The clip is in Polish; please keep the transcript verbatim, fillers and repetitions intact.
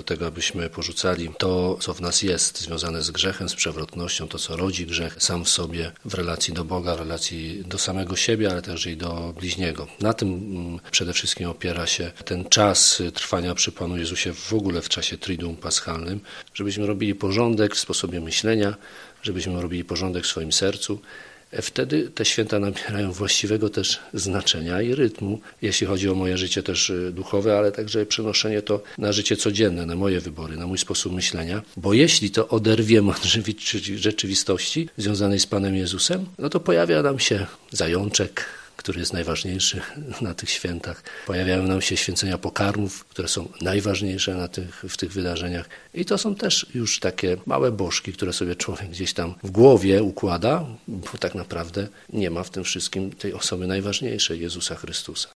tego, abyśmy porzucali to, co w nas jest związane z grzechem, z przewrotnością, to, co rodzi grzech sam w sobie w relacji do Boga, w relacji do samego siebie, ale także i do bliźniego. Na tym przede wszystkim opiera się ten czas trwania przy Panu Jezusie w ogóle w czasie Triduum Paschalnym, żebyśmy robili porządek w sposobie myślenia, żebyśmy robili porządek w swoim sercu. Wtedy te święta nabierają właściwego też znaczenia i rytmu, jeśli chodzi o moje życie też duchowe, ale także przenoszenie to na życie codzienne, na moje wybory, na mój sposób myślenia. Bo jeśli to oderwiemy od rzeczywistości związanej z Panem Jezusem, no to pojawia nam się zajączek, który jest najważniejszy na tych świętach. Pojawiają nam się święcenia pokarmów, które są najważniejsze na tych, w tych wydarzeniach. I to są też już takie małe bożki, które sobie człowiek gdzieś tam w głowie układa, bo tak naprawdę nie ma w tym wszystkim tej osoby najważniejszej, Jezusa Chrystusa.